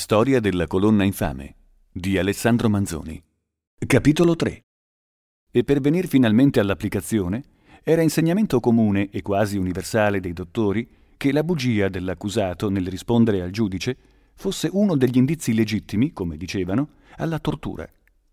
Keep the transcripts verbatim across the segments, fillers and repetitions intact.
Storia della colonna infame di Alessandro Manzoni. Capitolo tre. E per venir finalmente all'applicazione, era insegnamento comune e quasi universale dei dottori che la bugia dell'accusato nel rispondere al giudice fosse uno degli indizi legittimi, come dicevano, alla tortura.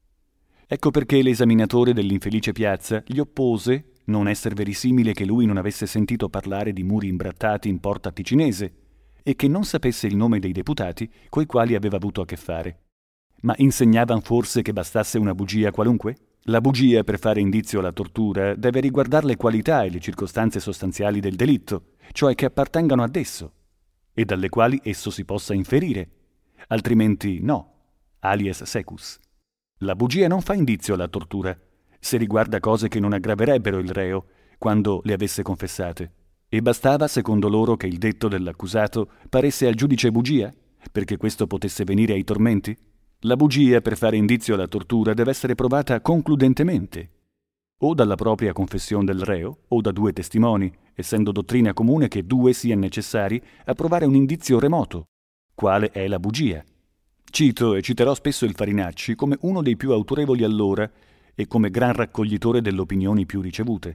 Ecco perché l'esaminatore dell'infelice piazza gli oppose non esser verisimile che lui non avesse sentito parlare di muri imbrattati in porta ticinese e che non sapesse il nome dei deputati coi quali aveva avuto a che fare. Ma insegnavan forse che bastasse una bugia qualunque? La bugia, per fare indizio alla tortura, deve riguardare le qualità e le circostanze sostanziali del delitto, cioè che appartengano ad esso, e dalle quali esso si possa inferire. Altrimenti no, alias secus. La bugia non fa indizio alla tortura, se riguarda cose che non aggraverebbero il reo quando le avesse confessate. E bastava, secondo loro, che il detto dell'accusato paresse al giudice bugia, perché questo potesse venire ai tormenti? La bugia, per fare indizio alla tortura, deve essere provata concludentemente, o dalla propria confessione del reo, o da due testimoni, essendo dottrina comune che due siano necessari a provare un indizio remoto, quale è la bugia. Cito e citerò spesso il Farinacci come uno dei più autorevoli allora e come gran raccoglitore delle opinioni più ricevute.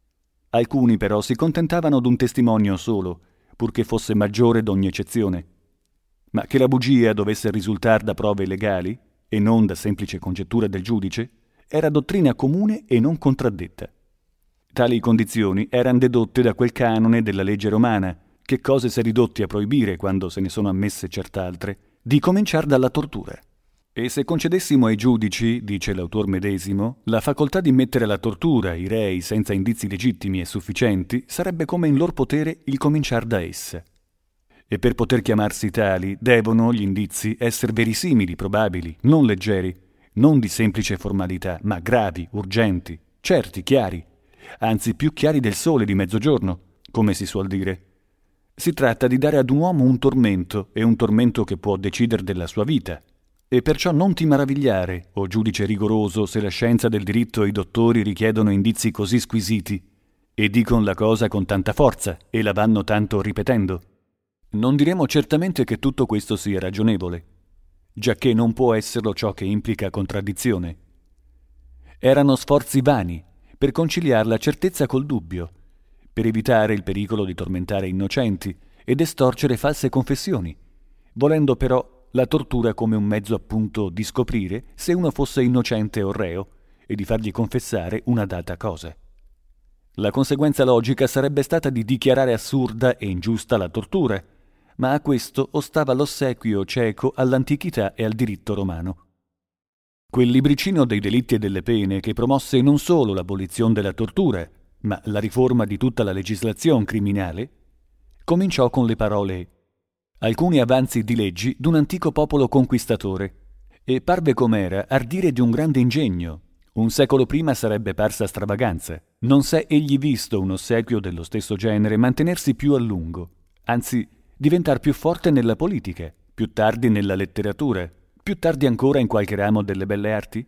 Alcuni però si contentavano d'un testimonio solo, purché fosse maggiore d'ogni eccezione. Ma che la bugia dovesse risultare da prove legali, e non da semplice congettura del giudice, era dottrina comune e non contraddetta. Tali condizioni erano dedotte da quel canone della legge romana, che cose si è ridotti a proibire quando se ne sono ammesse cert'altre, di cominciar dalla tortura. E se concedessimo ai giudici, dice l'autor medesimo, la facoltà di mettere alla tortura i rei senza indizi legittimi e sufficienti, sarebbe come in lor potere il cominciar da essa. E per poter chiamarsi tali, devono gli indizi essere verisimili, probabili, non leggeri, non di semplice formalità, ma gravi, urgenti, certi, chiari, anzi più chiari del sole di mezzogiorno, come si suol dire. Si tratta di dare ad un uomo un tormento, e un tormento che può decidere della sua vita. E perciò non ti maravigliare, o giudice rigoroso, se la scienza del diritto e i dottori richiedono indizi così squisiti, e dicono la cosa con tanta forza, e la vanno tanto ripetendo. Non diremo certamente che tutto questo sia ragionevole, giacché non può esserlo ciò che implica contraddizione. Erano sforzi vani, per conciliare la certezza col dubbio, per evitare il pericolo di tormentare innocenti ed estorcere false confessioni, volendo però la tortura come un mezzo appunto di scoprire se uno fosse innocente o reo e di fargli confessare una data cosa. La conseguenza logica sarebbe stata di dichiarare assurda e ingiusta la tortura, ma a questo ostava l'ossequio cieco all'antichità e al diritto romano. Quel libricino dei delitti e delle pene che promosse non solo l'abolizione della tortura, ma la riforma di tutta la legislazione criminale, cominciò con le parole alcuni avanzi di leggi d'un antico popolo conquistatore, e parve com'era ardire di un grande ingegno. Un secolo prima sarebbe parsa stravaganza. Non s'è egli visto un ossequio dello stesso genere mantenersi più a lungo, anzi diventar più forte nella politica, più tardi nella letteratura, più tardi ancora in qualche ramo delle belle arti?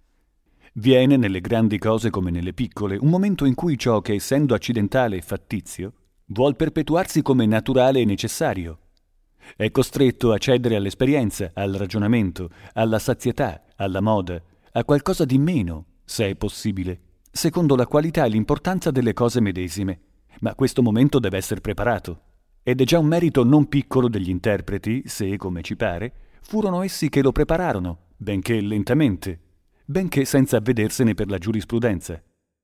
Viene nelle grandi cose come nelle piccole un momento in cui ciò che, essendo accidentale e fattizio, vuol perpetuarsi come naturale e necessario. È costretto a cedere all'esperienza, al ragionamento, alla sazietà, alla moda, a qualcosa di meno, se è possibile, secondo la qualità e l'importanza delle cose medesime. Ma questo momento deve essere preparato. Ed è già un merito non piccolo degli interpreti, se, come ci pare, furono essi che lo prepararono, benché lentamente, benché senza avvedersene per la giurisprudenza.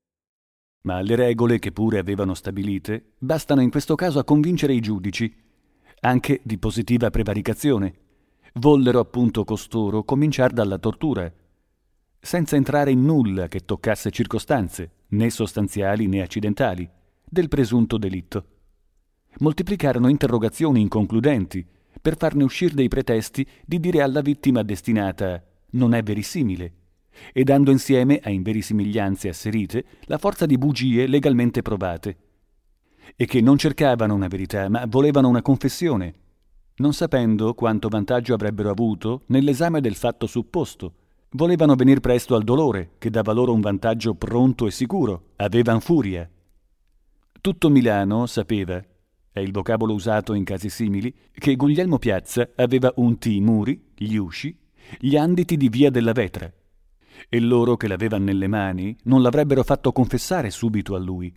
Ma le regole che pure avevano stabilite bastano in questo caso a convincere i giudici, anche di positiva prevaricazione. Vollero appunto costoro cominciar dalla tortura, senza entrare in nulla che toccasse circostanze, né sostanziali né accidentali, del presunto delitto. Moltiplicarono interrogazioni inconcludenti, per farne uscire dei pretesti di dire alla vittima destinata «non è verisimile», e dando insieme a inverosimiglianze asserite la forza di bugie legalmente provate, e che non cercavano una verità, ma volevano una confessione, non sapendo quanto vantaggio avrebbero avuto nell'esame del fatto supposto. Volevano venir presto al dolore, che dava loro un vantaggio pronto e sicuro. Avevan furia. Tutto Milano sapeva, è il vocabolo usato in casi simili, che Guglielmo Piazza aveva unti i muri, gli usci, gli anditi di Via della Vetra, e loro che l'avevano nelle mani non l'avrebbero fatto confessare subito a lui.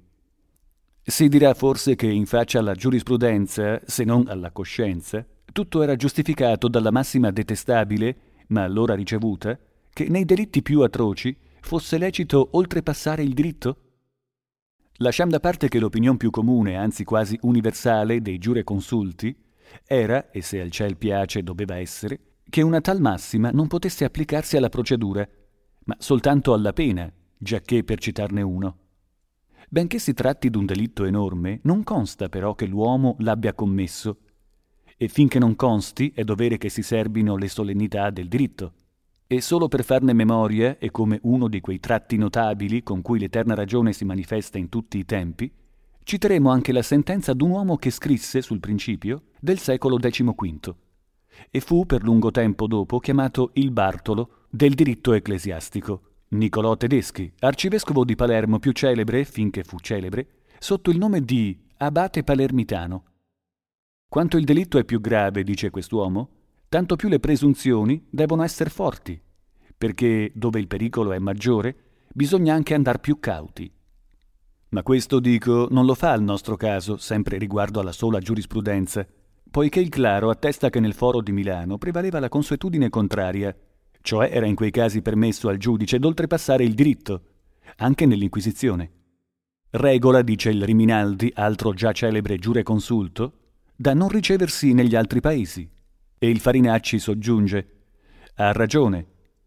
Si dirà forse che in faccia alla giurisprudenza, se non alla coscienza, tutto era giustificato dalla massima detestabile, ma allora ricevuta, che nei delitti più atroci fosse lecito oltrepassare il diritto? Lasciamo da parte che l'opinione più comune, anzi quasi universale, dei giureconsulti era, e se al ciel piace doveva essere, che una tal massima non potesse applicarsi alla procedura, ma soltanto alla pena, giacché per citarne uno. Benché si tratti d'un delitto enorme, non consta però che l'uomo l'abbia commesso, e finché non consti è dovere che si serbino le solennità del diritto. E solo per farne memoria, e come uno di quei tratti notabili con cui l'eterna ragione si manifesta in tutti i tempi, citeremo anche la sentenza d'un uomo che scrisse sul principio del secolo decimoquinto e fu per lungo tempo dopo chiamato il Bartolo del diritto ecclesiastico, Nicolò Tedeschi, arcivescovo di Palermo più celebre, finché fu celebre, sotto il nome di Abate Palermitano. Quanto il delitto è più grave, dice quest'uomo, tanto più le presunzioni devono essere forti, perché dove il pericolo è maggiore bisogna anche andar più cauti. Ma questo, dico, non lo fa al nostro caso, sempre riguardo alla sola giurisprudenza, poiché il Claro attesta che nel foro di Milano prevaleva la consuetudine contraria, cioè era in quei casi permesso al giudice d'oltrepassare il diritto, anche nell'Inquisizione. Regola, dice il Riminaldi, altro già celebre giureconsulto, da non riceversi negli altri paesi. E il Farinacci soggiunge: ha ragione.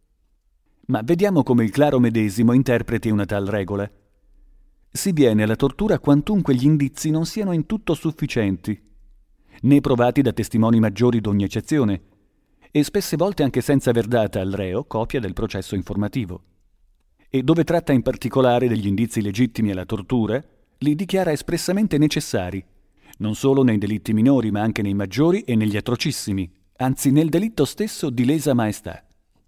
Ma vediamo come il Claro medesimo interpreti una tal regola. Si viene alla tortura quantunque gli indizi non siano in tutto sufficienti, né provati da testimoni maggiori d'ogni eccezione, e spesse volte anche senza aver data al reo copia del processo informativo. E dove tratta in particolare degli indizi legittimi alla tortura, li dichiara espressamente necessari, non solo nei delitti minori ma anche nei maggiori e negli atrocissimi, anzi nel delitto stesso di lesa maestà.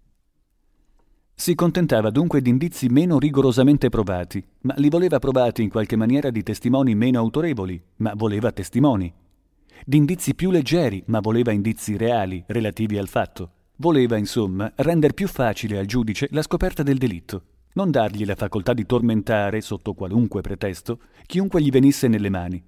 Si contentava dunque di indizi meno rigorosamente provati, ma li voleva provati in qualche maniera di testimoni meno autorevoli, ma voleva testimoni. Di indizi più leggeri, ma voleva indizi reali, relativi al fatto. Voleva, insomma, rendere più facile al giudice la scoperta del delitto, non dargli la facoltà di tormentare, sotto qualunque pretesto, chiunque gli venisse nelle mani.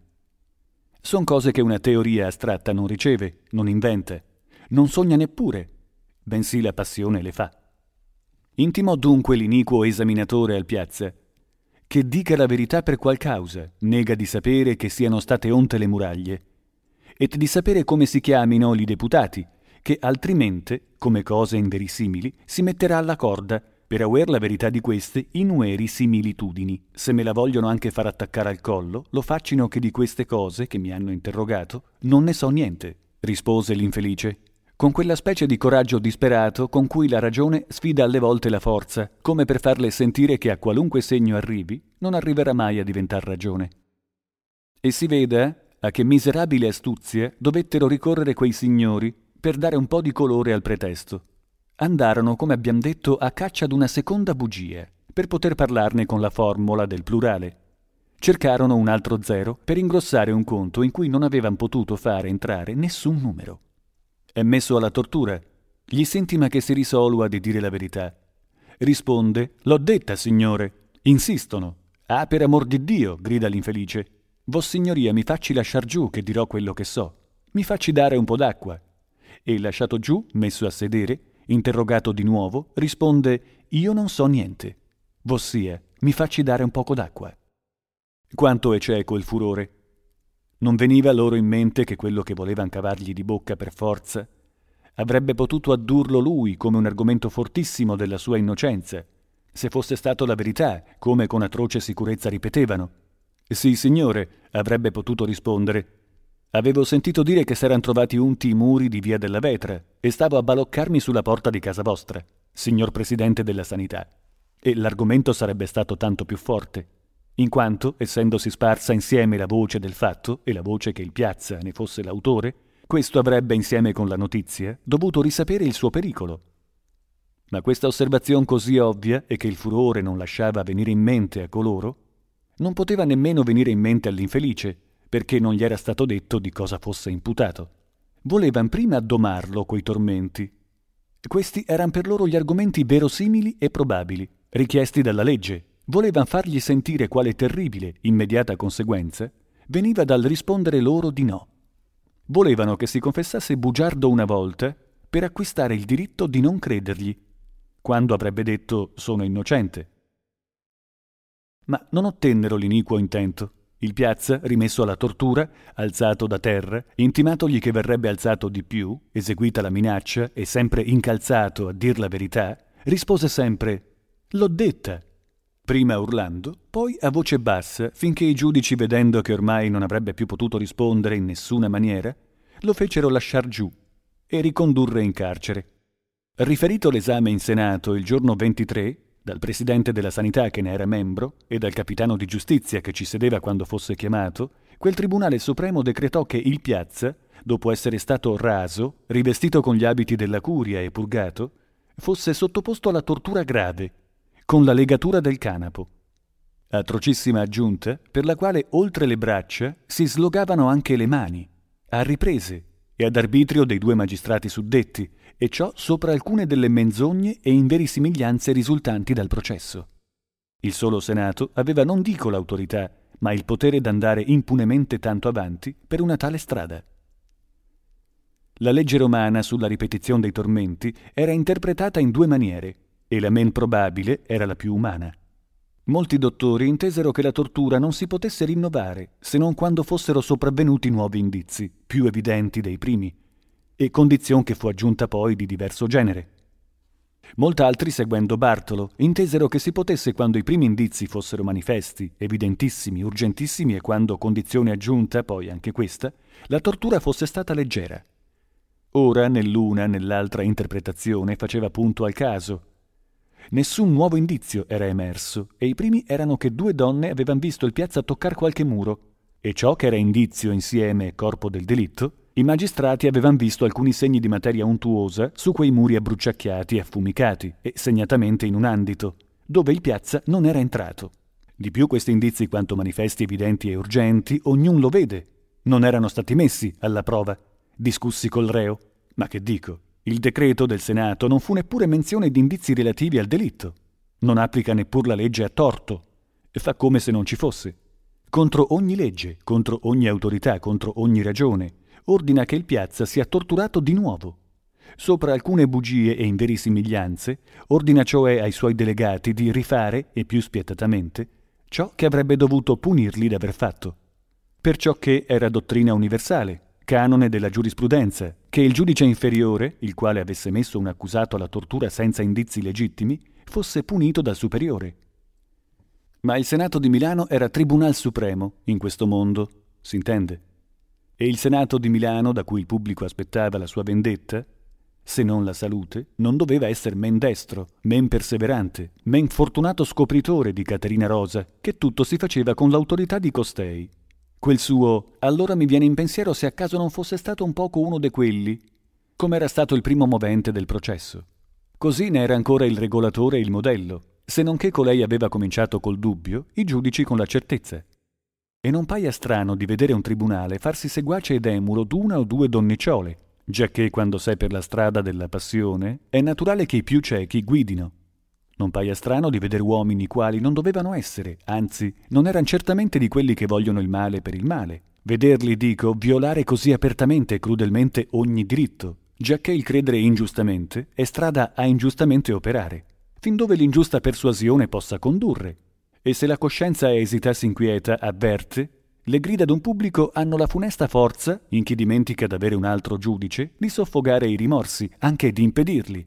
Son cose che una teoria astratta non riceve, non inventa, non sogna neppure, bensì la passione le fa. Intimò dunque l'iniquo esaminatore al Piazza che dica la verità per qual causa nega di sapere che siano state onte le muraglie, et di sapere come si chiamino li deputati, che altrimenti, come cose inverissimili, si metterà alla corda per aver la verità di queste inueri similitudini. Se me la vogliono anche far attaccare al collo, lo faccino che di queste cose che mi hanno interrogato non ne so niente, rispose l'infelice, con quella specie di coraggio disperato con cui la ragione sfida alle volte la forza, come per farle sentire che a qualunque segno arrivi, non arriverà mai a diventar ragione. E si veda a che miserabile astuzia dovettero ricorrere quei signori per dare un po' di colore al pretesto. Andarono, come abbiamo detto, a caccia d'una seconda bugia, per poter parlarne con la formula del plurale. Cercarono un altro zero per ingrossare un conto in cui non avevan potuto fare entrare nessun numero. È messo alla tortura. Gli s'intima che si risolua di dire la verità. Risponde: l'ho detta, signore. Insistono. Ah, per amor di Dio, grida l'infelice. Vossignoria mi facci lasciar giù che dirò quello che so. Mi facci dare un po' d'acqua. E lasciato giù, messo a sedere, interrogato di nuovo, risponde: io non so niente. Vossia, mi facci dare un poco d'acqua. Quanto è cieco il furore. Non veniva loro in mente che quello che volevan cavargli di bocca per forza avrebbe potuto addurlo lui come un argomento fortissimo della sua innocenza, se fosse stato la verità, come con atroce sicurezza ripetevano. Sì, signore, avrebbe potuto rispondere. Avevo sentito dire che s'eran trovati unti i muri di Via della Vetra e stavo a baloccarmi sulla porta di casa vostra, signor Presidente della Sanità. E l'argomento sarebbe stato tanto più forte, in quanto, essendosi sparsa insieme la voce del fatto e la voce che il Piazza ne fosse l'autore, questo avrebbe, insieme con la notizia, dovuto risapere il suo pericolo. Ma questa osservazione così ovvia e che il furore non lasciava venire in mente a coloro, non poteva nemmeno venire in mente all'infelice, perché non gli era stato detto di cosa fosse imputato. Volevan prima domarlo coi tormenti. Questi erano per loro gli argomenti verosimili e probabili, richiesti dalla legge. Volevan fargli sentire quale terribile, immediata conseguenza veniva dal rispondere loro di no. Volevano che si confessasse bugiardo una volta per acquistare il diritto di non credergli, quando avrebbe detto sono innocente. Ma non ottennero l'iniquo intento. Il Piazza, rimesso alla tortura, alzato da terra, intimatogli che verrebbe alzato di più, eseguita la minaccia e sempre incalzato a dir la verità, rispose sempre «L'ho detta», prima urlando, poi a voce bassa, finché i giudici, vedendo che ormai non avrebbe più potuto rispondere in nessuna maniera, lo fecero lasciar giù e ricondurre in carcere. Riferito l'esame in Senato il giorno ventitré, dal Presidente della Sanità che ne era membro e dal Capitano di Giustizia che ci sedeva quando fosse chiamato, quel Tribunale Supremo decretò che il Piazza, dopo essere stato raso, rivestito con gli abiti della curia e purgato, fosse sottoposto alla tortura grave, con la legatura del canapo. Atrocissima aggiunta, per la quale oltre le braccia si slogavano anche le mani, a riprese e ad arbitrio dei due magistrati suddetti, e ciò sopra alcune delle menzogne e inverosimiglianze risultanti dal processo. Il solo Senato aveva non dico l'autorità, ma il potere d'andare impunemente tanto avanti per una tale strada. La legge romana sulla ripetizione dei tormenti era interpretata in due maniere, e la men probabile era la più umana. Molti dottori intesero che la tortura non si potesse rinnovare se non quando fossero sopravvenuti nuovi indizi, più evidenti dei primi, e condizione che fu aggiunta poi di diverso genere. Molt'altri, seguendo Bartolo, intesero che si potesse quando i primi indizi fossero manifesti, evidentissimi, urgentissimi e quando, condizione aggiunta, poi anche questa, la tortura fosse stata leggera. Ora, nell'una nell'altra interpretazione faceva punto al caso. Nessun nuovo indizio era emerso e i primi erano che due donne avevano visto il Piazza toccar qualche muro e ciò che era indizio insieme corpo del delitto, i magistrati avevano visto alcuni segni di materia untuosa su quei muri abbruciacchiati e affumicati e segnatamente in un andito, dove il Piazza non era entrato. Di più questi indizi quanto manifesti evidenti e urgenti, ognuno lo vede. Non erano stati messi alla prova, discussi col reo. Ma che dico? Il decreto del Senato non fu neppure menzione di indizi relativi al delitto. Non applica neppur la legge a torto. E fa come se non ci fosse. Contro ogni legge, contro ogni autorità, contro ogni ragione, ordina che il Piazza sia torturato di nuovo. Sopra alcune bugie e inverosimiglianze, ordina cioè ai suoi delegati di rifare, e più spietatamente, ciò che avrebbe dovuto punirli d'aver fatto. Perciò che era dottrina universale, canone della giurisprudenza, che il giudice inferiore, il quale avesse messo un accusato alla tortura senza indizi legittimi, fosse punito dal superiore. Ma il Senato di Milano era Tribunal Supremo in questo mondo, s'intende? E il Senato di Milano, da cui il pubblico aspettava la sua vendetta, se non la salute, non doveva essere men destro, men perseverante, men fortunato scopritore di Caterina Rosa, che tutto si faceva con l'autorità di costei. Quel suo «allora mi viene in pensiero se a caso non fosse stato un poco uno de quelli», come era stato il primo movente del processo. Così ne era ancora il regolatore e il modello, se non che colei aveva cominciato col dubbio, i giudici con la certezza. E non paia strano di vedere un tribunale farsi seguace ed emulo d'una o due donnicciole, giacché quando sei per la strada della passione è naturale che i più ciechi guidino. Non paia strano di vedere uomini quali non dovevano essere, anzi, non eran certamente di quelli che vogliono il male per il male. Vederli, dico, violare così apertamente e crudelmente ogni diritto, giacché il credere ingiustamente è strada a ingiustamente operare, fin dove l'ingiusta persuasione possa condurre. E se la coscienza a esitarsi inquieta avverte, le grida d'un pubblico hanno la funesta forza, in chi dimentica d'avere un altro giudice, di soffogare i rimorsi, anche di impedirli.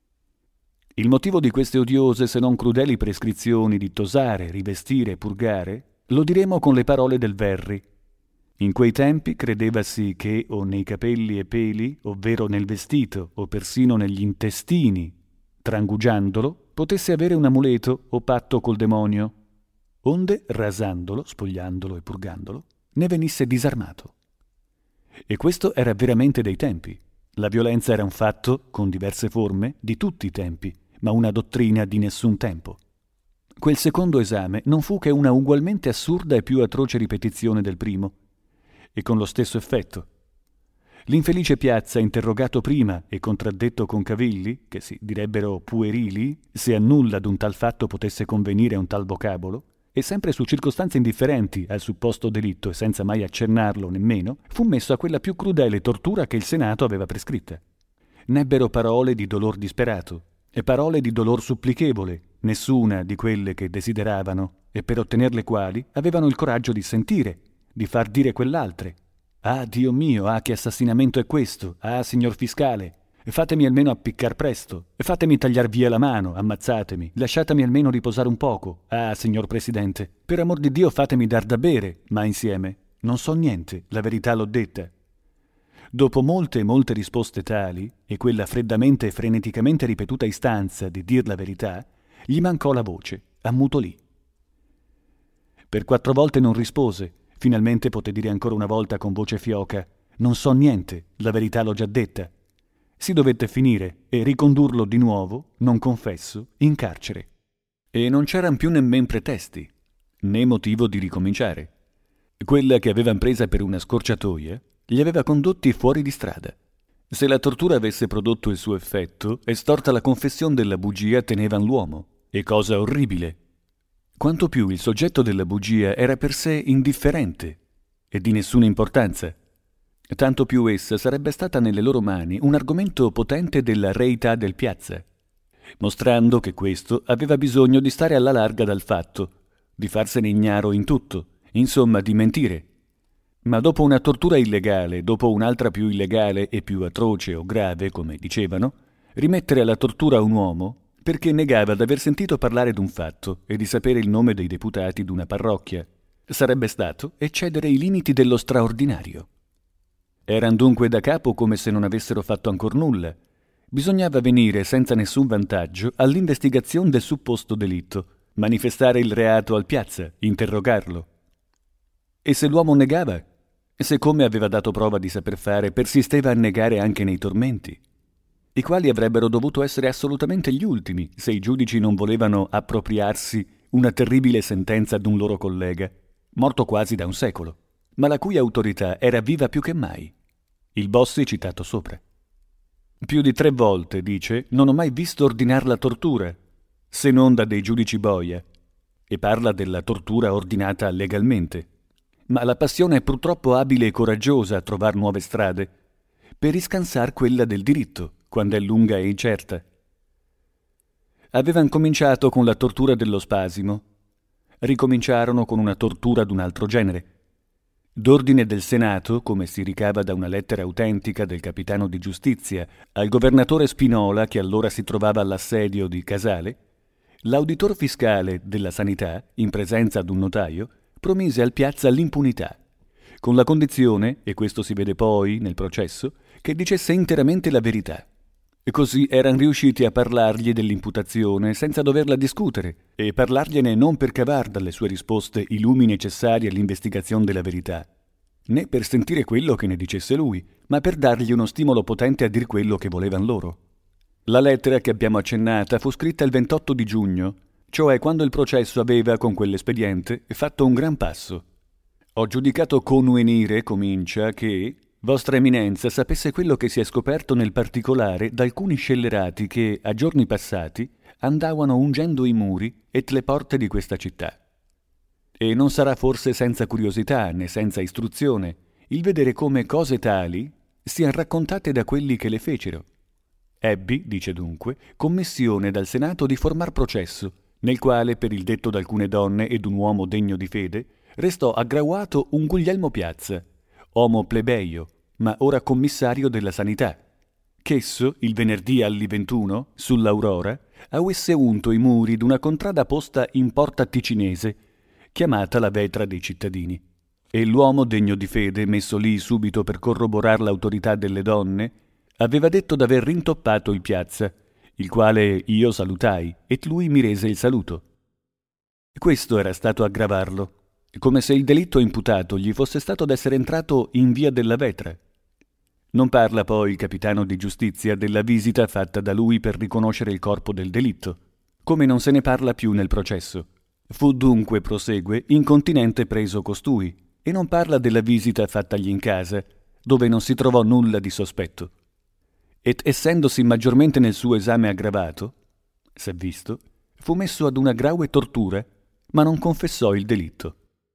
Il motivo di queste odiose se non crudeli prescrizioni di tosare, rivestire e purgare lo diremo con le parole del Verri. In quei tempi credevasi che o nei capelli e peli, ovvero nel vestito o persino negli intestini, trangugiandolo, potesse avere un amuleto o patto col demonio, onde rasandolo, spogliandolo e purgandolo, ne venisse disarmato. E questo era veramente dei tempi. La violenza era un fatto, con diverse forme, di tutti i tempi, ma una dottrina di nessun tempo. Quel secondo esame non fu che una ugualmente assurda e più atroce ripetizione del primo, e con lo stesso effetto. L'infelice Piazza, interrogato prima e contraddetto con cavilli, che si direbbero puerili, se a nulla d'un tal fatto potesse convenire un tal vocabolo, e sempre su circostanze indifferenti al supposto delitto e senza mai accennarlo nemmeno, fu messo a quella più crudele tortura che il Senato aveva prescritta. N'ebbero parole di dolor disperato e parole di dolor supplichevole, nessuna di quelle che desideravano, e per ottener le quali avevano il coraggio di sentire, di far dire quell'altre. «Ah, Dio mio, ah, che assassinamento è questo! Ah, signor fiscale! Fatemi almeno appiccar presto! Fatemi tagliar via la mano, ammazzatemi! Lasciatemi almeno riposare un poco! Ah, signor Presidente! Per amor di Dio fatemi dar da bere! Ma insieme! Non so niente, la verità l'ho detta!» Dopo molte e molte risposte tali, e quella freddamente e freneticamente ripetuta istanza di dir la verità, gli mancò la voce, ammutolì. Per quattro volte non rispose. Finalmente poté dire ancora una volta con voce fioca: «Non so niente, la verità l'ho già detta». Si dovette finire e ricondurlo di nuovo, non confesso, in carcere. E non c'eran più nemmen pretesti, né motivo di ricominciare. Quella che avevan presa per una scorciatoia li aveva condotti fuori di strada. Se la tortura avesse prodotto il suo effetto, estorta la confessione della bugia tenevan l'uomo, e cosa orribile. Quanto più il soggetto della bugia era per sé indifferente e di nessuna importanza, tanto più essa sarebbe stata nelle loro mani un argomento potente della reità del Piazza, mostrando che questo aveva bisogno di stare alla larga dal fatto, di farsene ignaro in tutto, insomma di mentire. Ma dopo una tortura illegale, dopo un'altra più illegale e più atroce o grave, come dicevano, rimettere alla tortura un uomo perché negava d'aver sentito parlare d'un fatto e di sapere il nome dei deputati d'una parrocchia, sarebbe stato eccedere i limiti dello straordinario. Eran dunque da capo come se non avessero fatto ancor nulla. Bisognava venire senza nessun vantaggio all'investigazione del supposto delitto, manifestare il reato al Piazza, interrogarlo. E se l'uomo negava, se come aveva dato prova di saper fare, persisteva a negare anche nei tormenti, i quali avrebbero dovuto essere assolutamente gli ultimi se i giudici non volevano appropriarsi una terribile sentenza d'un loro collega, morto quasi da un secolo, ma la cui autorità era viva più che mai, il Bossi citato sopra. Più di tre volte, dice, non ho mai visto ordinar la tortura, se non da dei giudici boia, e parla della tortura ordinata legalmente. Ma la passione è purtroppo abile e coraggiosa a trovar nuove strade, per riscansar quella del diritto, quando è lunga e incerta. Avevan cominciato con la tortura dello spasimo, ricominciarono con una tortura d'un altro genere. D'ordine del Senato, come si ricava da una lettera autentica del capitano di giustizia al governatore Spinola, che allora si trovava all'assedio di Casale, l'auditor fiscale della sanità, in presenza d'un notaio, promise al Piazza l'impunità, con la condizione, e questo si vede poi nel processo, che dicesse interamente la verità. E così eran riusciti a parlargli dell'imputazione senza doverla discutere, e parlargliene non per cavar dalle sue risposte i lumi necessari all'investigazione della verità, né per sentire quello che ne dicesse lui, ma per dargli uno stimolo potente a dir quello che volevan loro. La lettera che abbiamo accennata fu scritta il ventotto di giugno, cioè quando il processo aveva, con quell'espediente, fatto un gran passo. Ho giudicato convenire, comincia, che Vostra Eminenza sapesse quello che si è scoperto nel particolare da alcuni scellerati che, a giorni passati, andavano ungendo i muri et le porte di questa città. E non sarà forse senza curiosità né senza istruzione il vedere come cose tali siano raccontate da quelli che le fecero. Ebbi, dice dunque, commissione dal Senato di formar processo, nel quale, per il detto d'alcune donne ed un uomo degno di fede, restò aggravato un Guglielmo Piazza, uomo plebeio, ma ora commissario della sanità, ch'esso, il venerdì alli ventuno, sull'Aurora, avesse unto i muri d'una contrada posta in porta ticinese, chiamata la Vetra dei cittadini. E l'uomo degno di fede, messo lì subito per corroborar l'autorità delle donne, aveva detto d'aver rintoppato il Piazza, il quale io salutai, et lui mi rese il saluto. Questo era stato aggravarlo, come se il delitto imputato gli fosse stato d'essere entrato in via della Vetra. Non parla poi il capitano di giustizia della visita fatta da lui per riconoscere il corpo del delitto, come non se ne parla più nel processo. Fu dunque, prosegue, incontinente preso costui, e non parla della visita fattagli in casa, dove non si trovò nulla di sospetto. Ed essendosi maggiormente nel suo esame aggravato, s'è visto, fu messo ad una graue tortura, ma non confessò il delitto.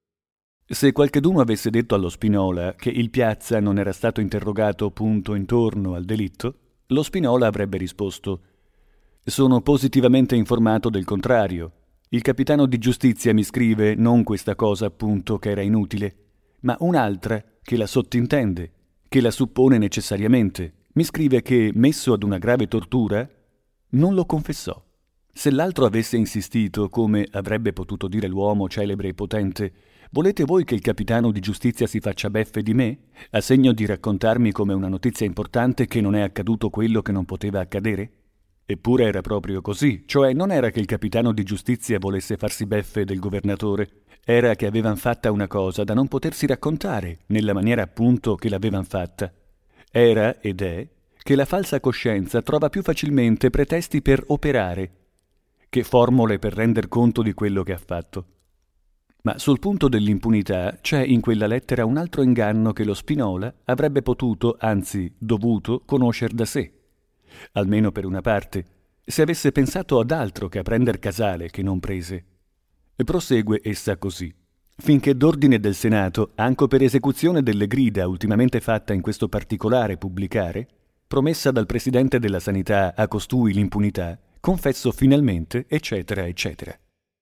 Se qualcheduno avesse detto allo Spinola che il Piazza non era stato interrogato punto intorno al delitto, lo Spinola avrebbe risposto: «Sono positivamente informato del contrario. Il capitano di giustizia mi scrive non questa cosa appunto che era inutile, ma un'altra che la sottintende, che la suppone necessariamente. Mi scrive che, messo ad una grave tortura, non lo confessò. Se l'altro avesse insistito, come avrebbe potuto dire l'uomo celebre e potente, volete voi che il capitano di giustizia si faccia beffe di me, a segno di raccontarmi come una notizia importante che non è accaduto quello che non poteva accadere? Eppure era proprio così, cioè non era che il capitano di giustizia volesse farsi beffe del governatore, era che avevan fatta una cosa da non potersi raccontare nella maniera appunto che l'avevan fatta. Era ed è che la falsa coscienza trova più facilmente pretesti per operare che formule per render conto di quello che ha fatto. Ma sul punto dell'impunità c'è in quella lettera un altro inganno che lo Spinola avrebbe potuto, anzi dovuto, conoscer da sé, almeno per una parte, se avesse pensato ad altro che a prender Casale che non prese. E prosegue essa così. Finché d'ordine del Senato, anco per esecuzione delle grida ultimamente fatta in questo particolare pubblicare, promessa dal Presidente della Sanità a costui l'impunità, confesso finalmente, eccetera, eccetera.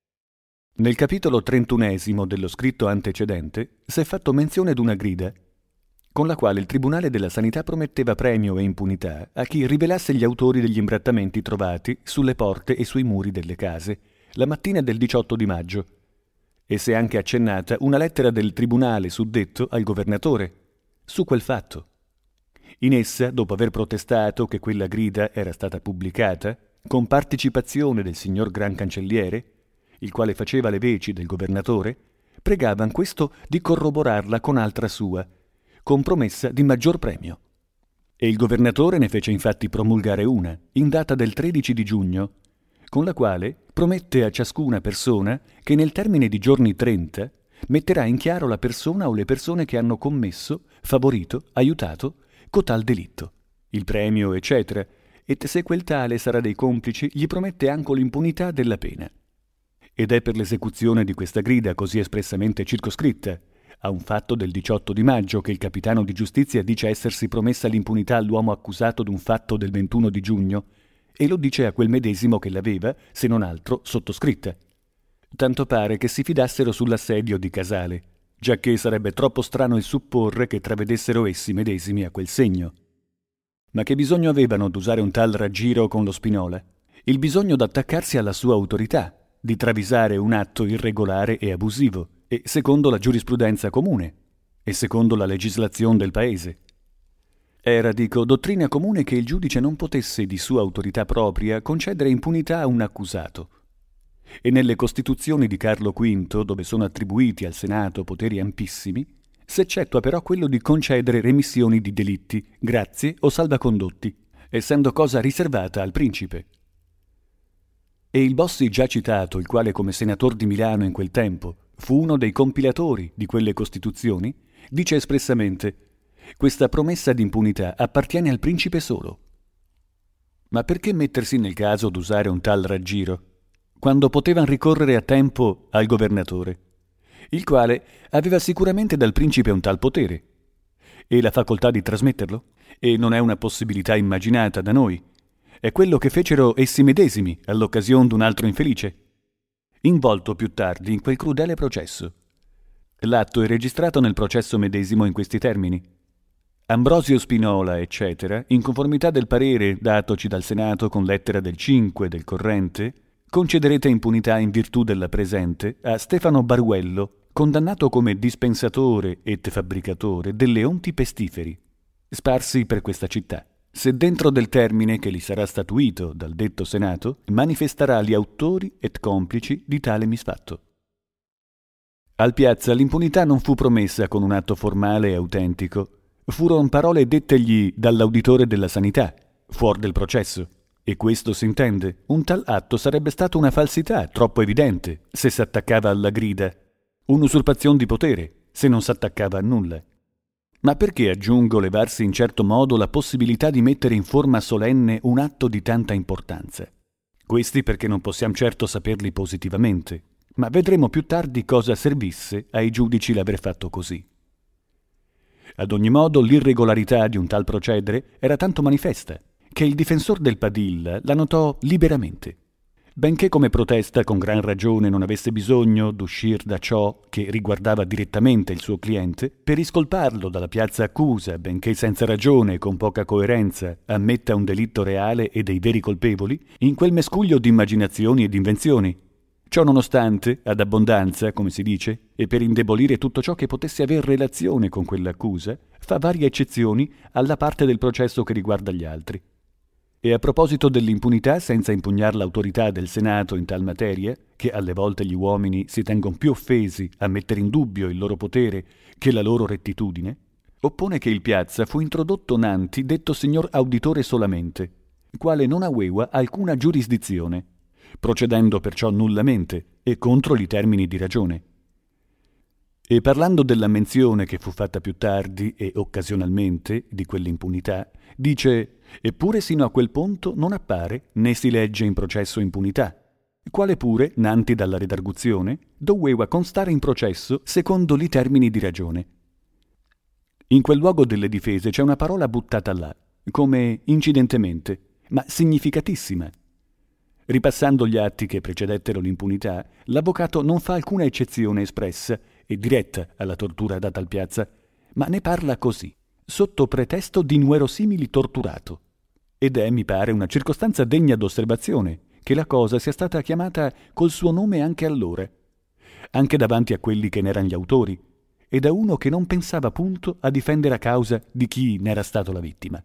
Nel capitolo trentunesimo dello scritto antecedente s'è fatto menzione d'una grida con la quale il Tribunale della Sanità prometteva premio e impunità a chi rivelasse gli autori degli imbrattamenti trovati sulle porte e sui muri delle case la mattina del diciotto di maggio, e s'è anche accennata una lettera del Tribunale suddetto al governatore su quel fatto. In essa, dopo aver protestato che quella grida era stata pubblicata, con partecipazione del signor Gran Cancelliere, il quale faceva le veci del governatore, pregavan questo di corroborarla con altra sua, con promessa di maggior premio. E il governatore ne fece infatti promulgare una, in data del tredici di giugno, con la quale promette a ciascuna persona che nel termine di giorni trenta metterà in chiaro la persona o le persone che hanno commesso, favorito, aiutato cotal delitto, il premio, eccetera, e se quel tale sarà dei complici gli promette anche l'impunità della pena. Ed è per l'esecuzione di questa grida così espressamente circoscritta a un fatto del diciotto di maggio che il capitano di giustizia dice essersi promessa l'impunità all'uomo accusato d'un fatto del ventuno di giugno, e lo dice a quel medesimo che l'aveva, se non altro, sottoscritta. Tanto pare che si fidassero sull'assedio di Casale, giacché sarebbe troppo strano il supporre che travedessero essi medesimi a quel segno. Ma che bisogno avevano d'usare un tal raggiro con lo Spinola? Il bisogno d'attaccarsi alla sua autorità, di travisare un atto irregolare e abusivo, e secondo la giurisprudenza comune, e secondo la legislazione del paese. Era, dico, dottrina comune che il giudice non potesse di sua autorità propria concedere impunità a un accusato. E nelle Costituzioni di Carlo quinto, dove sono attribuiti al Senato poteri ampissimi, s'eccettua però quello di concedere remissioni di delitti, grazie o salvacondotti, essendo cosa riservata al principe. E il Bossi già citato, il quale come senator di Milano in quel tempo fu uno dei compilatori di quelle Costituzioni, dice espressamente: questa promessa di impunità appartiene al principe solo. Ma perché mettersi nel caso d'usare un tal raggiro, quando potevan ricorrere a tempo al governatore, il quale aveva sicuramente dal principe un tal potere, e la facoltà di trasmetterlo? E non è una possibilità immaginata da noi. È quello che fecero essi medesimi all'occasione d'un altro infelice, involto più tardi in quel crudele processo. L'atto è registrato nel processo medesimo in questi termini. Ambrosio Spinola, eccetera, in conformità del parere datoci dal Senato con lettera del cinque del corrente, concederete impunità in virtù della presente a Stefano Baruello, condannato come dispensatore et fabbricatore delle onti pestiferi, sparsi per questa città. Se dentro del termine che gli sarà statuito dal detto Senato, manifesterà gli autori et complici di tale misfatto. Al Piazza l'impunità non fu promessa con un atto formale e autentico, furono parole dettegli dall'auditore della sanità, fuor del processo, e questo s'intende, un tal atto sarebbe stato una falsità troppo evidente se s'attaccava alla grida, un'usurpazione di potere, se non s'attaccava a nulla. Ma perché aggiungo levarsi in certo modo la possibilità di mettere in forma solenne un atto di tanta importanza? Questi perché non possiamo certo saperli positivamente, ma vedremo più tardi cosa servisse ai giudici l'aver fatto così. Ad ogni modo, l'irregolarità di un tal procedere era tanto manifesta che il difensor del Padilla la notò liberamente. Benché come protesta con gran ragione non avesse bisogno d'uscir da ciò che riguardava direttamente il suo cliente, per iscolparlo dalla piazza accusa, benché senza ragione e con poca coerenza, ammetta un delitto reale e dei veri colpevoli, in quel mescuglio di immaginazioni e di invenzioni. Ciò nonostante, ad abbondanza, come si dice, e per indebolire tutto ciò che potesse aver relazione con quell'accusa, fa varie eccezioni alla parte del processo che riguarda gli altri. E a proposito dell'impunità, senza impugnar l'autorità del Senato in tal materia, che alle volte gli uomini si tengono più offesi a mettere in dubbio il loro potere che la loro rettitudine, oppone che il Piazza fu introdotto nanti detto signor auditore solamente, quale non aveva alcuna giurisdizione, procedendo perciò nullamente e contro i termini di ragione. E parlando della menzione che fu fatta più tardi e occasionalmente di quell'impunità, dice: eppure sino a quel punto non appare né si legge in processo impunità, quale pure, nanti dalla redarguzione, doveva constare in processo secondo li termini di ragione. In quel luogo delle difese c'è una parola buttata là, come incidentemente, ma significatissima. Ripassando gli atti che precedettero l'impunità, l'avvocato non fa alcuna eccezione espressa e diretta alla tortura data al Piazza, ma ne parla così, sotto pretesto di inverosimili torturato. Ed è, mi pare, una circostanza degna d'osservazione, che la cosa sia stata chiamata col suo nome anche allora, anche davanti a quelli che n'eran gli autori, e da uno che non pensava punto a difendere a causa di chi n'era stato la vittima.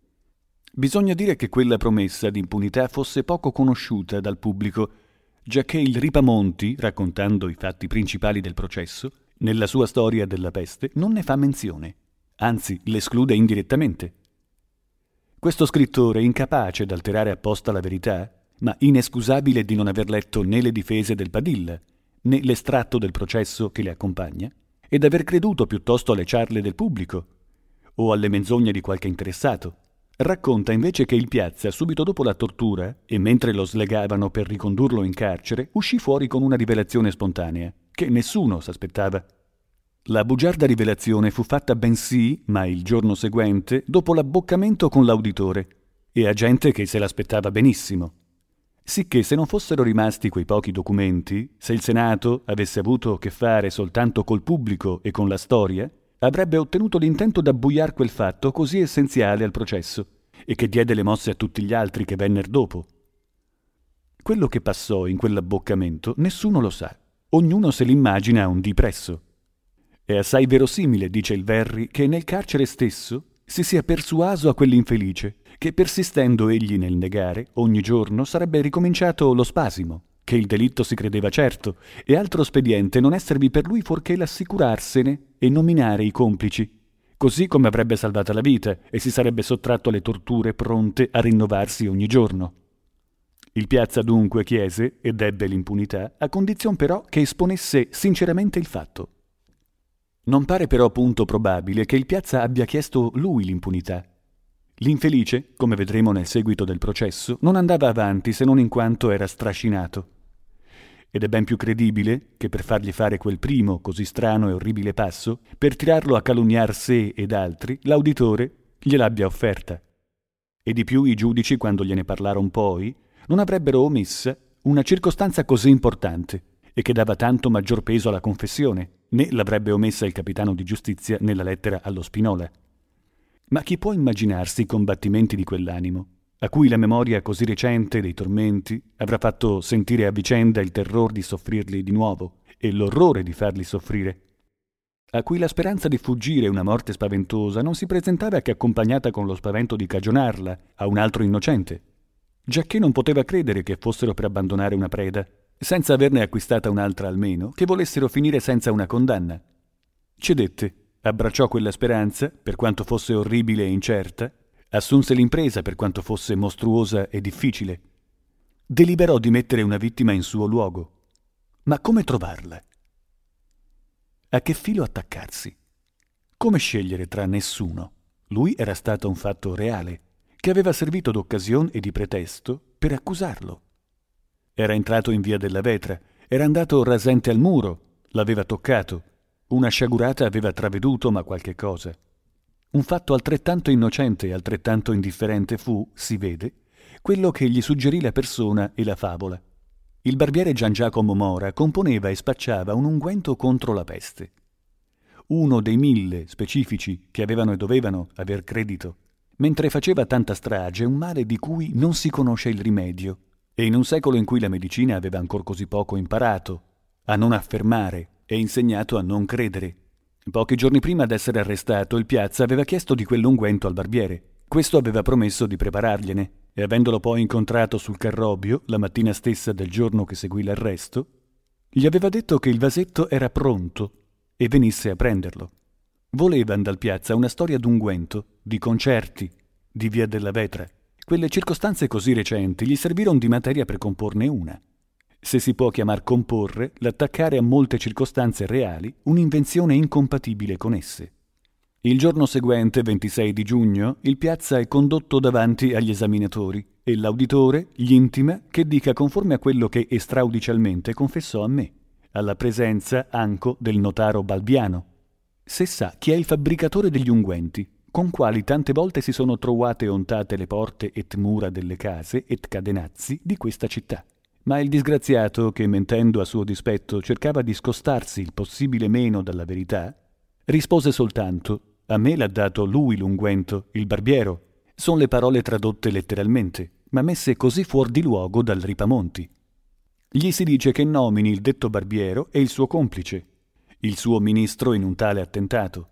Bisogna dire che quella promessa di impunità fosse poco conosciuta dal pubblico, giacché il Ripamonti, raccontando i fatti principali del processo, nella sua storia della peste non ne fa menzione, anzi l'esclude indirettamente. Questo scrittore, incapace d'alterare apposta la verità, ma inescusabile di non aver letto né le difese del Padilla, né l'estratto del processo che le accompagna, e d'aver creduto piuttosto alle ciarle del pubblico, o alle menzogne di qualche interessato, racconta invece che il Piazza, subito dopo la tortura, e mentre lo slegavano per ricondurlo in carcere, uscì fuori con una rivelazione spontanea, che nessuno s'aspettava. La bugiarda rivelazione fu fatta bensì, ma il giorno seguente, dopo l'abboccamento con l'auditore, e a gente che se l'aspettava benissimo. Sicché se non fossero rimasti quei pochi documenti, se il Senato avesse avuto che fare soltanto col pubblico e con la storia, avrebbe ottenuto l'intento d'abbuiar quel fatto così essenziale al processo e che diede le mosse a tutti gli altri che venner dopo. Quello che passò in quell'abboccamento nessuno lo sa, ognuno se l'immagina a un dì presso. È assai verosimile, dice il Verri, che nel carcere stesso si sia persuaso a quell'infelice che, persistendo egli nel negare, ogni giorno sarebbe ricominciato lo spasimo, che il delitto si credeva certo, e altro spediente non esservi per lui fuorché l'assicurarsene e nominare i complici, così come avrebbe salvata la vita e si sarebbe sottratto alle torture pronte a rinnovarsi ogni giorno. Il Piazza dunque chiese, ed ebbe l'impunità, a condizion però che esponesse sinceramente il fatto. Non pare però punto probabile che il Piazza abbia chiesto lui l'impunità. L'infelice, come vedremo nel seguito del processo, non andava avanti se non in quanto era strascinato. Ed è ben più credibile che per fargli fare quel primo, così strano e orribile passo, per tirarlo a calunniar sé ed altri, l'auditore gliel'abbia offerta. E di più i giudici, quando gliene parlaron poi, non avrebbero omessa una circostanza così importante e che dava tanto maggior peso alla confessione, né l'avrebbe omessa il capitano di giustizia nella lettera allo Spinola. Ma chi può immaginarsi i combattimenti di quell'animo, a cui la memoria così recente dei tormenti avrà fatto sentire a vicenda il terror di soffrirli di nuovo e l'orrore di farli soffrire, a cui la speranza di fuggire una morte spaventosa non si presentava che accompagnata con lo spavento di cagionarla a un altro innocente, giacché non poteva credere che fossero per abbandonare una preda, senza averne acquistata un'altra almeno, che volessero finire senza una condanna. Cedette, abbracciò quella speranza, per quanto fosse orribile e incerta, assunse l'impresa per quanto fosse mostruosa e difficile. Deliberò di mettere una vittima in suo luogo. Ma come trovarla? A che filo attaccarsi? Come scegliere tra nessuno? Lui era stato un fatto reale, che aveva servito d'occasione e di pretesto per accusarlo. Era entrato in via della Vetra, era andato rasente al muro, l'aveva toccato. Una sciagurata aveva traveduto, ma qualche cosa. Un fatto altrettanto innocente e altrettanto indifferente fu, si vede, quello che gli suggerì la persona e la favola. Il barbiere Gian Giacomo Mora componeva e spacciava un unguento contro la peste. Uno dei mille specifici che avevano e dovevano aver credito, mentre faceva tanta strage, un male di cui non si conosce il rimedio, e in un secolo in cui la medicina aveva ancor così poco imparato a non affermare e insegnato a non credere. Pochi giorni prima d'essere arrestato, il Piazza aveva chiesto di quell'unguento al barbiere. Questo aveva promesso di preparargliene, e avendolo poi incontrato sul Carrobio, la mattina stessa del giorno che seguì l'arresto, gli aveva detto che il vasetto era pronto e venisse a prenderlo. Volevan dal Piazza una storia d'unguento, di concerti, di via della Vetra. Quelle circostanze così recenti gli servirono di materia per comporne una. Se si può chiamar comporre, l'attaccare a molte circostanze reali un'invenzione incompatibile con esse. Il giorno seguente, ventisei di giugno, il Piazza è condotto davanti agli esaminatori e l'auditore gli intima che dica conforme a quello che estraudicialmente confessò a me, alla presenza anco del notaro Balbiano, se sa chi è il fabbricatore degli unguenti, con quali tante volte si sono trovate ontate le porte et mura delle case et cadenazzi di questa città. Ma il disgraziato, che mentendo a suo dispetto cercava di scostarsi il possibile meno dalla verità, rispose soltanto: a me l'ha dato lui l'unguento, il barbiero. Son le parole tradotte letteralmente, ma messe così fuor di luogo dal Ripamonti. Gli si dice che nomini il detto barbiero e il suo complice, il suo ministro in un tale attentato.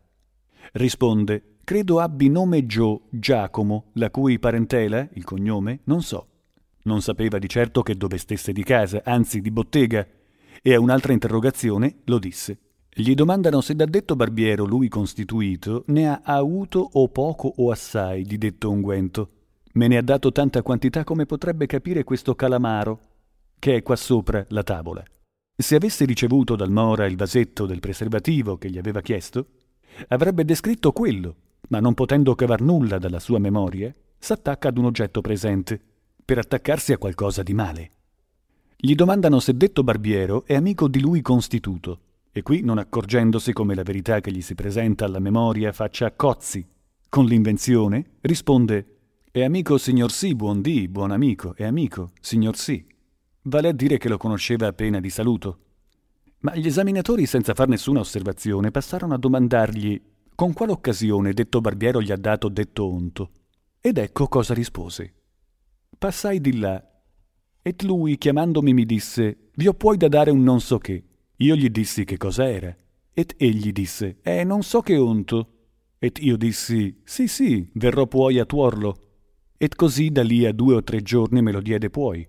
Risponde: credo abbi nome Gio Giacomo, la cui parentela, il cognome, non so. Non sapeva di certo che dove stesse di casa, anzi di bottega, e a un'altra interrogazione lo disse. Gli domandano se da detto barbiero lui constituito ne ha avuto o poco o assai di detto unguento. Me ne ha dato tanta quantità come potrebbe capire questo calamaro, che è qua sopra la tavola. Se avesse ricevuto dal Mora il vasetto del preservativo che gli aveva chiesto, avrebbe descritto quello, ma non potendo cavar nulla dalla sua memoria, s'attacca ad un oggetto presente, per attaccarsi a qualcosa di male. Gli domandano se detto barbiero è amico di lui constituto, e qui, non accorgendosi come la verità che gli si presenta alla memoria faccia a cozzi con l'invenzione, risponde: è amico signor sì, buon dì, buon amico, è amico, signor sì. Vale a dire che lo conosceva appena di saluto. Ma gli esaminatori, senza far nessuna osservazione, passarono a domandargli con quale occasione detto barbiero gli ha dato detto onto. Ed ecco cosa rispose. Passai di là, et lui, chiamandomi, mi disse: vi ho poi da dare un non so che. Io gli dissi che cosa era, et egli disse: eh, non so che onto. Et io dissi: sì, sì, verrò puoi a tuorlo. Et così da lì a due o tre giorni me lo diede puoi.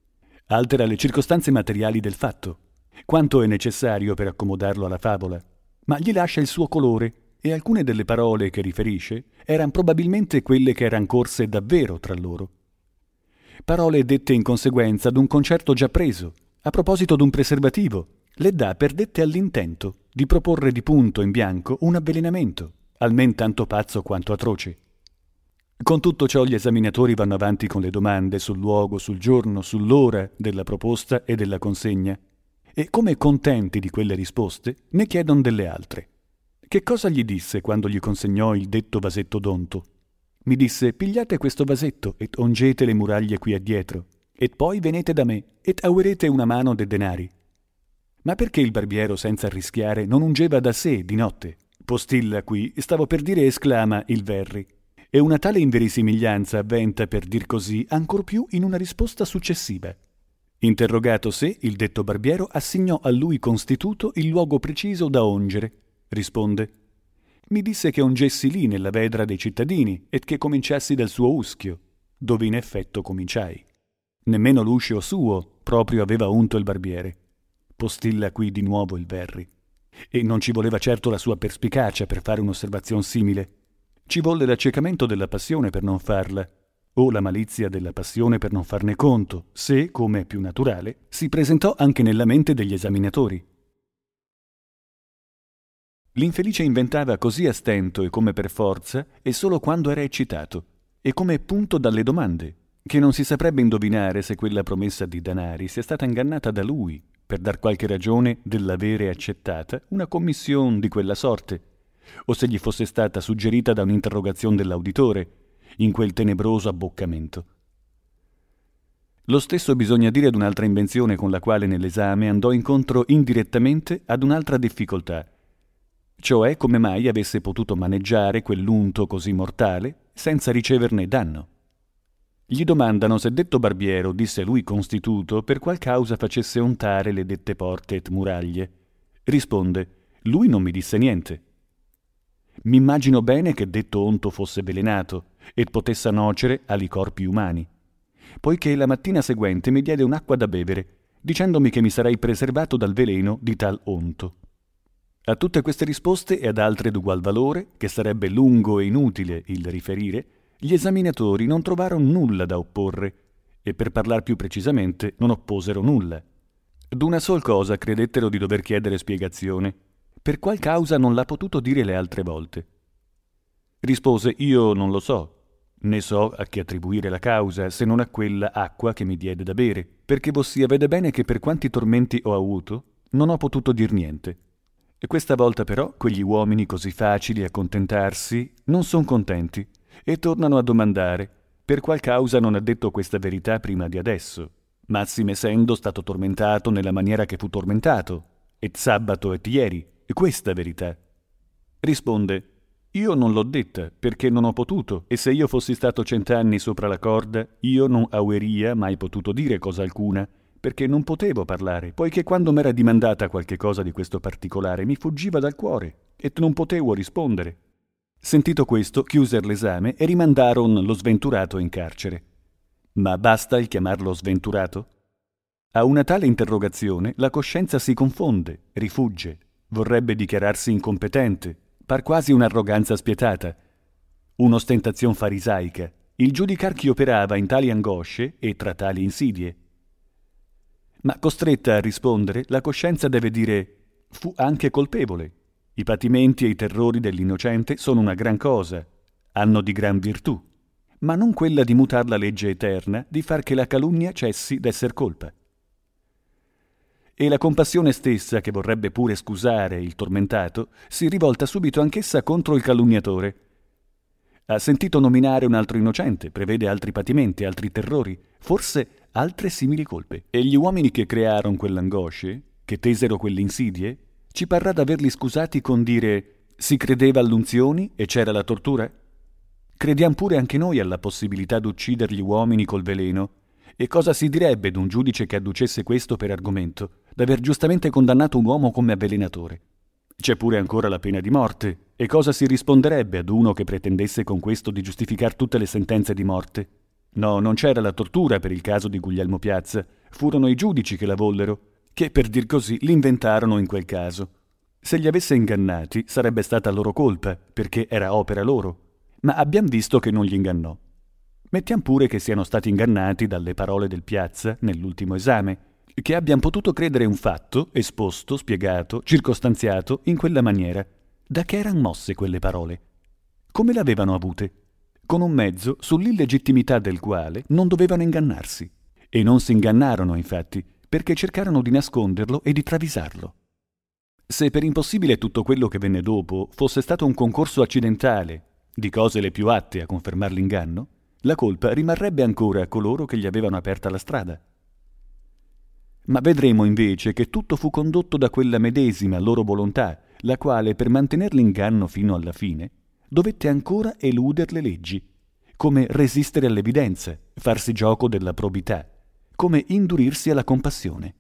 Altera le circostanze materiali del fatto, quanto è necessario per accomodarlo alla favola, ma gli lascia il suo colore, e alcune delle parole che riferisce eran probabilmente quelle che eran corse davvero tra loro. Parole dette in conseguenza d'un concerto già preso, a proposito d'un preservativo, le dà per dette all'intento di proporre di punto in bianco un avvelenamento, almen tanto pazzo quanto atroce. Con tutto ciò gli esaminatori vanno avanti con le domande sul luogo, sul giorno, sull'ora della proposta e della consegna, e come contenti di quelle risposte ne chiedono delle altre. Che cosa gli disse quando gli consegnò il detto vasetto d'onto? Mi disse: pigliate questo vasetto et ongete le muraglie qui addietro, et poi venete da me et auerete una mano de denari. Ma perché il barbiero, senza arrischiare, non ungeva da sé di notte? Postilla qui, stavo per dire, esclama il Verri, e una tale inverisimiglianza avventa, per dir così, ancor più in una risposta successiva. Interrogato se, il detto barbiero assignò a lui constituto il luogo preciso da ongere. Risponde: mi disse che ongessi lì nella vedra dei cittadini et che cominciassi dal suo uschio, dove in effetto cominciai. Nemmeno l'uscio suo proprio aveva unto il barbiere. Postilla qui di nuovo il Verri. E non ci voleva certo la sua perspicacia per fare un'osservazione simile. Ci volle l'accecamento della passione per non farla, o la malizia della passione per non farne conto, se, come è più naturale, si presentò anche nella mente degli esaminatori. L'infelice inventava così a stento e come per forza e solo quando era eccitato, e come punto dalle domande, che non si saprebbe indovinare se quella promessa di danari sia stata ingannata da lui per dar qualche ragione dell'avere accettata una commissione di quella sorte, o se gli fosse stata suggerita da un'interrogazione dell'auditore in quel tenebroso abboccamento. Lo stesso bisogna dire ad un'altra invenzione con la quale nell'esame andò incontro indirettamente ad un'altra difficoltà, cioè come mai avesse potuto maneggiare quell'unto così mortale senza riceverne danno. Gli domandano se detto barbiero, disse lui constituto, per qual causa facesse untare le dette porte et muraglie. Risponde, lui non mi disse niente. M'immagino bene che detto onto fosse velenato et potesse nocere ali corpi umani, poiché la mattina seguente mi diede un'acqua da bevere, dicendomi che mi sarei preservato dal veleno di tal onto. A tutte queste risposte e ad altre d'ugual valore, che sarebbe lungo e inutile il riferire, gli esaminatori non trovarono nulla da opporre, e per parlar più precisamente non opposero nulla. D'una sol cosa credettero di dover chiedere spiegazione, per qual causa non l'ha potuto dire le altre volte. Rispose, io non lo so, né so a chi attribuire la causa, se non a quella acqua che mi diede da bere, perché vossia vede bene che per quanti tormenti ho avuto, non ho potuto dir niente. E questa volta però quegli uomini così facili a contentarsi non son contenti, e tornano a domandare per qual causa non ha detto questa verità prima di adesso, massime essendo stato tormentato nella maniera che fu tormentato, et sabato et ieri, e questa verità. Risponde, io non l'ho detta perché non ho potuto, e se io fossi stato cent'anni sopra la corda, io non aueria mai potuto dire cosa alcuna, perché non potevo parlare, poiché quando m'era dimandata qualche cosa di questo particolare mi fuggiva dal cuore, et non potevo rispondere. Sentito questo, chiuser l'esame e rimandaron lo sventurato in carcere. Ma basta il chiamarlo sventurato? A una tale interrogazione la coscienza si confonde, rifugge, vorrebbe dichiararsi incompetente, par quasi un'arroganza spietata, un'ostentazione farisaica, il giudicar chi operava in tali angosce e tra tali insidie. Ma costretta a rispondere, la coscienza deve dire fu anche colpevole. I patimenti e i terrori dell'innocente sono una gran cosa, hanno di gran virtù, ma non quella di mutar la legge eterna, di far che la calunnia cessi d'esser colpa. E la compassione stessa, che vorrebbe pure scusare il tormentato, si rivolta subito anch'essa contro il calunniatore. Ha sentito nominare un altro innocente, prevede altri patimenti, altri terrori, forse altre simili colpe. E gli uomini che crearono quell'angosce, che tesero quelle insidie, ci parrà d'averli scusati con dire si credeva all'unzioni e c'era la tortura? Crediam pure anche noi alla possibilità d'uccider gli uomini col veleno, e cosa si direbbe d'un giudice che adducesse questo per argomento, d'aver giustamente condannato un uomo come avvelenatore? C'è pure ancora la pena di morte, e cosa si risponderebbe ad uno che pretendesse con questo di giustificar tutte le sentenze di morte? No, non c'era la tortura per il caso di Guglielmo Piazza, furono i giudici che la vollero, che per dir così l'inventarono in quel caso. Se li avesse ingannati sarebbe stata loro colpa, perché era opera loro, ma abbiam visto che non gli ingannò. Mettiam pure che siano stati ingannati dalle parole del Piazza nell'ultimo esame, che abbiam potuto credere un fatto, esposto, spiegato, circostanziato in quella maniera. Da che eran mosse quelle parole? Come l'avevano avute? Con un mezzo sull'illegittimità del quale non dovevano ingannarsi. E non si ingannarono, infatti, perché cercarono di nasconderlo e di travisarlo. Se per impossibile tutto quello che venne dopo fosse stato un concorso accidentale di cose le più atte a confermar l'inganno, la colpa rimarrebbe ancora a coloro che gli avevano aperta la strada. Ma vedremo invece che tutto fu condotto da quella medesima loro volontà, la quale per mantener l'inganno fino alla fine dovette ancora eluder le leggi, come resistere all'evidenza, farsi gioco della probità, come indurirsi alla compassione.